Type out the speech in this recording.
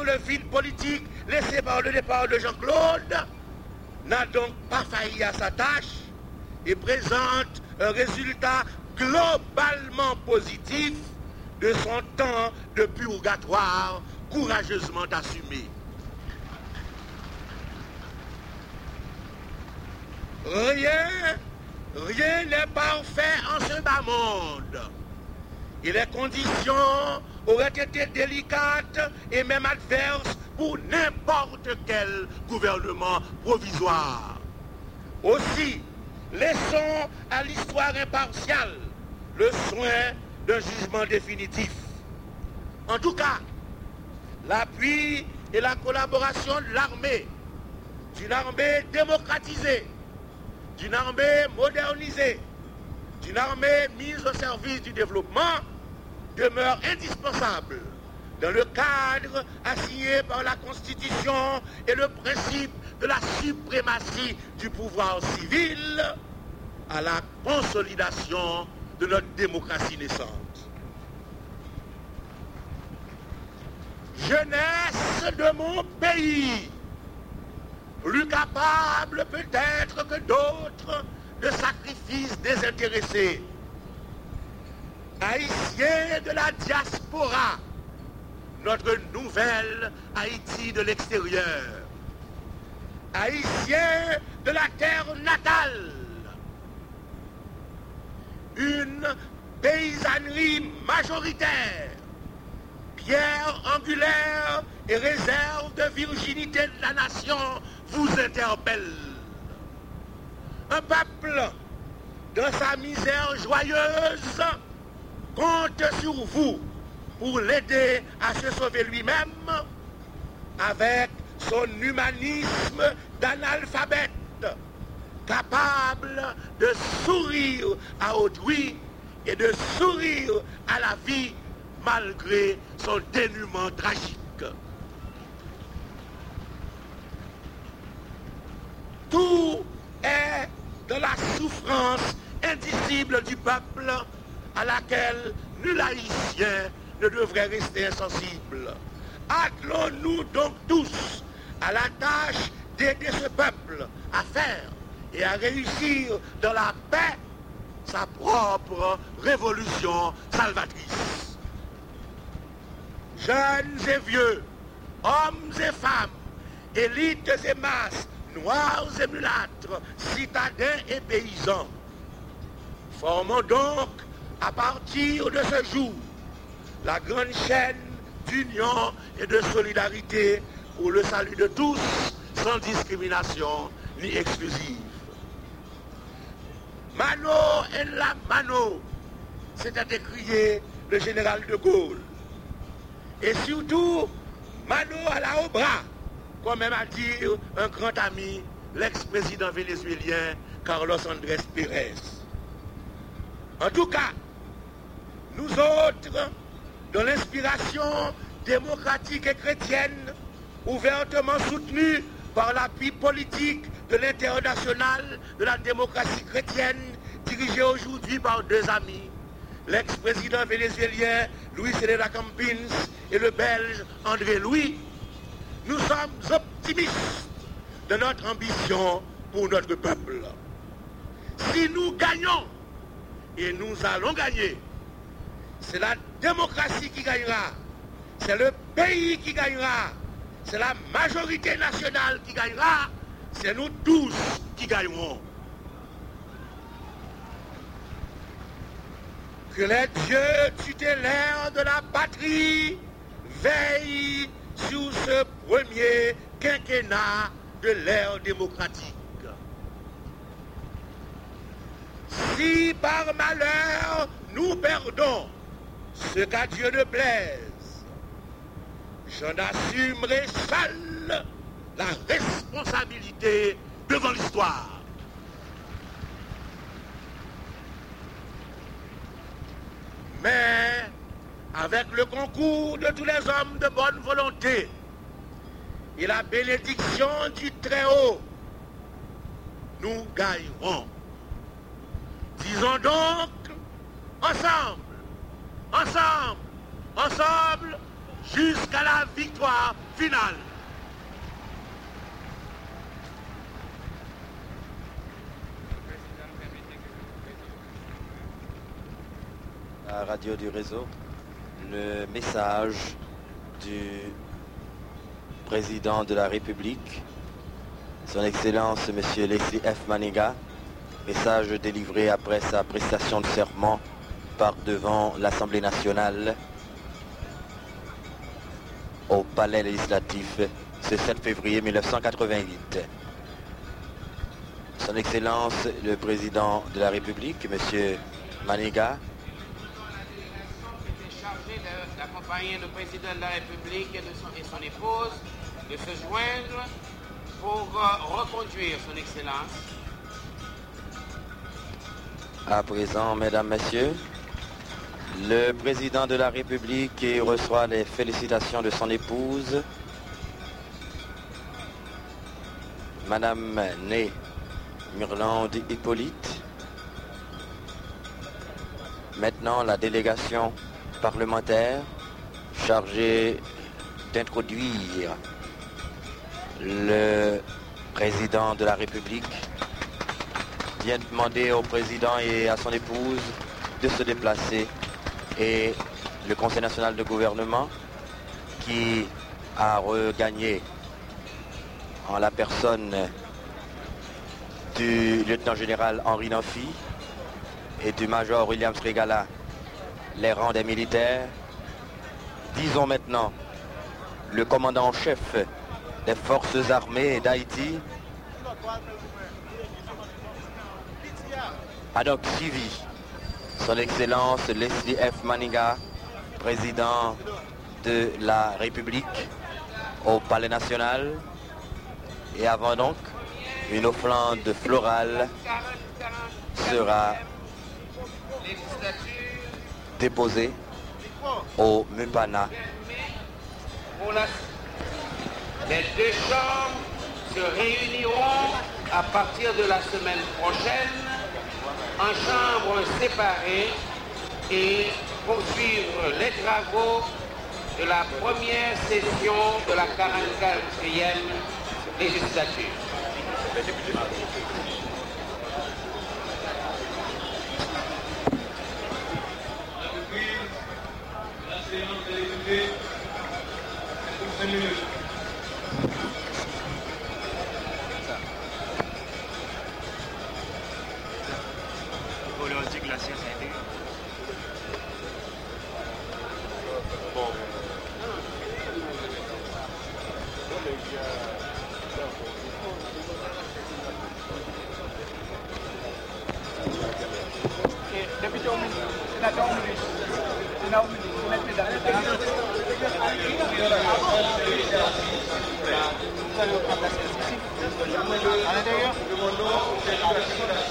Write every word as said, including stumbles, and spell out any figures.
le vide politique laissé par le départ de Jean-Claude, n'a donc pas failli à sa tâche et présente un résultat globalement positif de son temps de purgatoire courageusement assumé. Rien, rien n'est parfait en ce bas monde. Et les conditions auraient été délicates et même adverses pour n'importe quel gouvernement provisoire. Aussi, laissons à l'histoire impartiale le soin d'un jugement définitif. En tout cas, l'appui et la collaboration de l'armée, d'une armée démocratisée, d'une armée modernisée, d'une armée mise au service du développement demeure indispensable dans le cadre assigné par la Constitution et le principe de la suprématie du pouvoir civil à la consolidation de notre démocratie naissante. Jeunesse de mon pays, plus capable peut-être que d'autres de sacrifices désintéressés. Haïtiens de la diaspora, notre nouvelle Haïti de l'extérieur. Haïtiens de la terre natale, une paysannerie majoritaire, pierre angulaire et réserve de virginité de la nation vous interpelle. Un peuple, dans sa misère joyeuse, compte sur vous pour l'aider à se sauver lui-même avec son humanisme d'analphabète, capable de sourire à autrui et de sourire à la vie malgré son dénuement tragique. Tout est de la souffrance indicible du peuple à laquelle nul haïtien ne devrait rester insensible. Attelons-nous donc tous à la tâche d'aider ce peuple à faire et à réussir dans la paix sa propre révolution salvatrice. Jeunes et vieux, hommes et femmes, élites et masses, noirs et mulâtres, citadins et paysans, formons donc à partir de ce jour la grande chaîne d'union et de solidarité pour le salut de tous, sans discrimination ni exclusive. Mano en la mano, c'était écrié le général de Gaulle. Et surtout, mano à la au bras, comme même à dire un grand ami, l'ex-président vénézuélien Carlos Andrés Pérez. En tout cas, nous autres, dans l'inspiration démocratique et chrétienne, ouvertement soutenue par l'appui politique de l'international de la démocratie chrétienne, dirigée aujourd'hui par deux amis, l'ex-président vénézuélien Luis Helena Campins et le belge André Louis, nous sommes optimistes de notre ambition pour notre peuple. Si nous gagnons, et nous allons gagner, c'est la démocratie qui gagnera, c'est le pays qui gagnera, c'est la majorité nationale qui gagnera, c'est nous tous qui gagnerons. Que les dieux tutélaires de la patrie veillent sur ce premier quinquennat de l'ère démocratique. Si par malheur nous perdons ce qu'à Dieu ne plaise, j'en assumerai seul la responsabilité devant l'histoire. Mais avec le concours de tous les hommes de bonne volonté et la bénédiction du Très-Haut, nous gagnerons. Disons donc, ensemble, ensemble, ensemble, jusqu'à la victoire finale. La radio du réseau, le message du président de la République, son Excellence M. Leslie F. Maniga, message délivré après sa prestation de serment par devant l'Assemblée nationale au Palais législatif ce sept février mille neuf cent quatre-vingt-huit. Son Excellence le président de la République, M. Maniga, d'accompagner le président de la République et, de son, et son épouse, de se joindre pour euh, reconduire son Excellence. À présent, mesdames, messieurs, le président de la République qui reçoit les félicitations de son épouse, Madame Née Murlande Hippolyte. Maintenant, la délégation parlementaire chargée d'introduire le président de la République vient demander au président et à son épouse de se déplacer, et le Conseil national de gouvernement qui a regagné en la personne du lieutenant général Henri Namphy et du major William Sregala les rangs des militaires. Disons maintenant le commandant en chef des forces armées d'Haïti a donc suivi son Excellence Leslie F. Maniga, président de la République, au Palais national, et avant donc une offrande florale sera déposée au Mupana. Les deux chambres se réuniront à partir de la semaine prochaine en chambres séparées et poursuivre les travaux de la première session de la quarante-quatrième législature. La séance est levée. Pour cinq minutes. La séance a été. Bon. Député Omini, sénateur Omini, sénateur Omini, vous mettez dans le temps. Vous allez prendre la séance ici. À l'intérieur.